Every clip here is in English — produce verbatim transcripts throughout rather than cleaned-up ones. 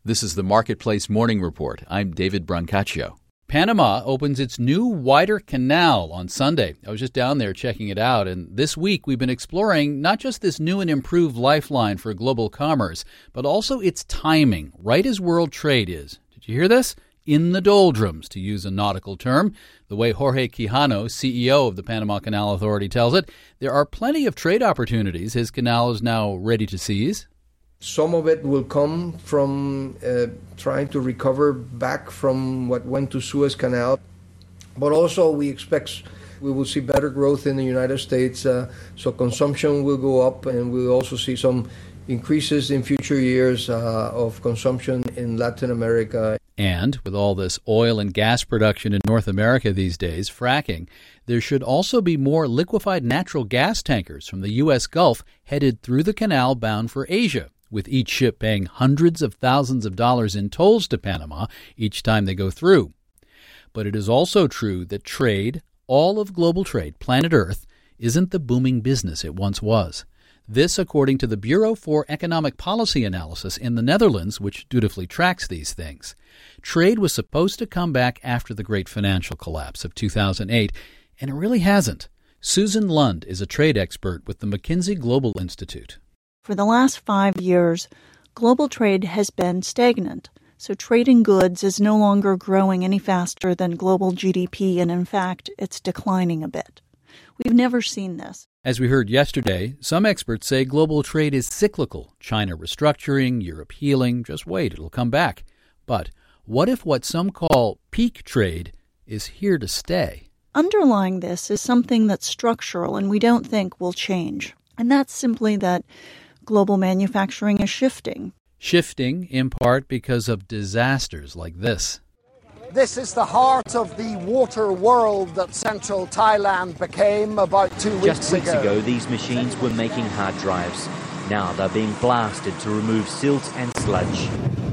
This is the Marketplace Morning Report. I'm David Brancaccio. Panama opens its new, wider canal on Sunday. I was just down there checking it out, and this week we've been exploring not just this new and improved lifeline for global commerce, but also its timing, right as world trade is. Did you hear this? In the doldrums, to use a nautical term. The way Jorge Quijano, C E O of the Panama Canal Authority, tells it, there are plenty of trade opportunities his canal is now ready to seize. Some of it will come from uh, trying to recover back from what went to Suez Canal. But also we expect we will see better growth in the United States, uh, so consumption will go up, and we'll also see some increases in future years uh, of consumption in Latin America. And with all this oil and gas production in North America these days, fracking, there should also be more liquefied natural gas tankers from the U S Gulf headed through the canal bound for Asia, with each ship paying hundreds of thousands of dollars in tolls to Panama each time they go through. But it is also true that trade, all of global trade, planet Earth, isn't the booming business it once was. This, according to the Bureau for Economic Policy Analysis in the Netherlands, which dutifully tracks these things. Trade was supposed to come back after the great financial collapse of two thousand eight, and it really hasn't. Susan Lund is a trade expert with the McKinsey Global Institute. For the last five years, global trade has been stagnant. So trade in goods is no longer growing any faster than global G D P, and in fact, it's declining a bit. We've never seen this. As we heard yesterday, some experts say global trade is cyclical. China restructuring, Europe healing. Just wait, it'll come back. But what if what some call peak trade is here to stay? Underlying this is something that's structural and we don't think will change. And that's simply that global manufacturing is shifting. Shifting, in part, because of disasters like this. This is the heart of the water world that central Thailand became about two weeks ago. Just weeks ago, these machines were making hard drives. Now they're being blasted to remove silt and sludge.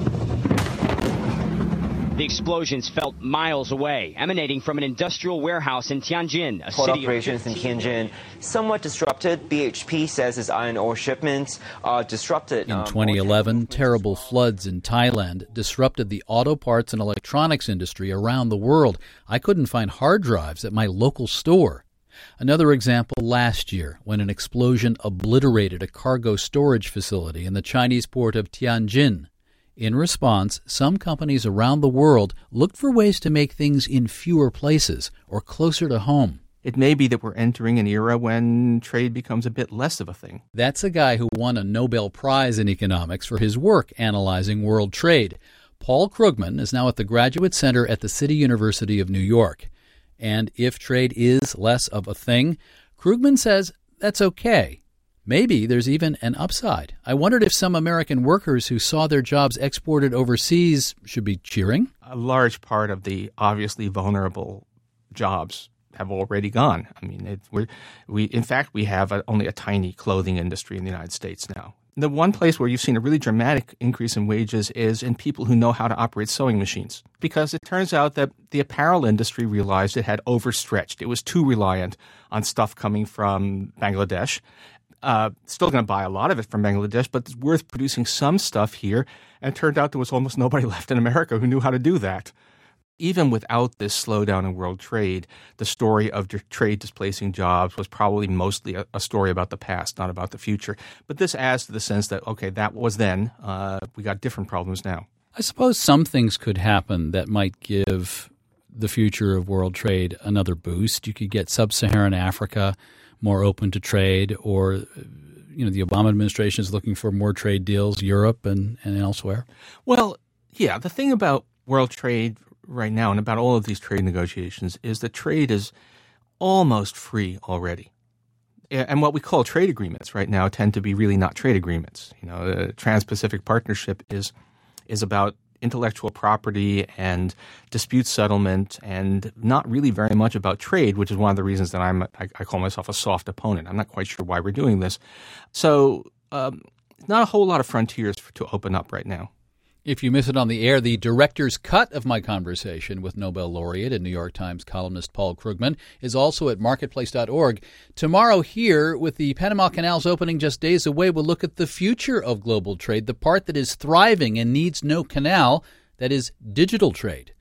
The explosions felt miles away, emanating from an industrial warehouse in Tianjin, a Port city operations in Tianjin somewhat disrupted. B H P says its iron ore shipments are disrupted. In twenty eleven, terrible floods in Thailand disrupted the auto parts and electronics industry around the world. I couldn't find hard drives at my local store. Another example last year, when an explosion obliterated a cargo storage facility in the Chinese port of Tianjin. In response, some companies around the world looked for ways to make things in fewer places or closer to home. It may be that we're entering an era when trade becomes a bit less of a thing. That's a guy who won a Nobel Prize in economics for his work analyzing world trade. Paul Krugman is now at the Graduate Center at the City University of New York. And if trade is less of a thing, Krugman says that's okay. Maybe there's even an upside. I wondered if some American workers who saw their jobs exported overseas should be cheering. A large part of the obviously vulnerable jobs have already gone. I mean, it, we're, we in fact, we have a, only a tiny clothing industry in the United States now. The one place where you've seen a really dramatic increase in wages is in people who know how to operate sewing machines. Because it turns out that the apparel industry realized it had overstretched. It was too reliant on stuff coming from Bangladesh. Uh, still going to buy a lot of it from Bangladesh, but it's worth producing some stuff here. And it turned out there was almost nobody left in America who knew how to do that. Even without this slowdown in world trade, the story of trade displacing jobs was probably mostly a, a story about the past, not about the future. But this adds to the sense that, okay, that was then. Uh, we got different problems now. I suppose some things could happen that might give the future of world trade another boost. You could get sub-Saharan Africa more open to trade, or, you know, the Obama administration is looking for more trade deals, Europe and, and elsewhere. Well, yeah, the thing about world trade right now and about all of these trade negotiations is that trade is almost free already. And what we call trade agreements right now tend to be really not trade agreements. You know, the Trans-Pacific Partnership is is about intellectual property and dispute settlement, and not really very much about trade, which is one of the reasons that I'm I, I call myself a soft opponent. I'm not quite sure why we're doing this. So um, not a whole lot of frontiers to open up right now. If you miss it on the air, the director's cut of my conversation with Nobel laureate and New York Times columnist Paul Krugman is also at marketplace dot org. Tomorrow here, with the Panama Canal's opening just days away, we'll look at the future of global trade, the part that is thriving and needs no canal, that is digital trade.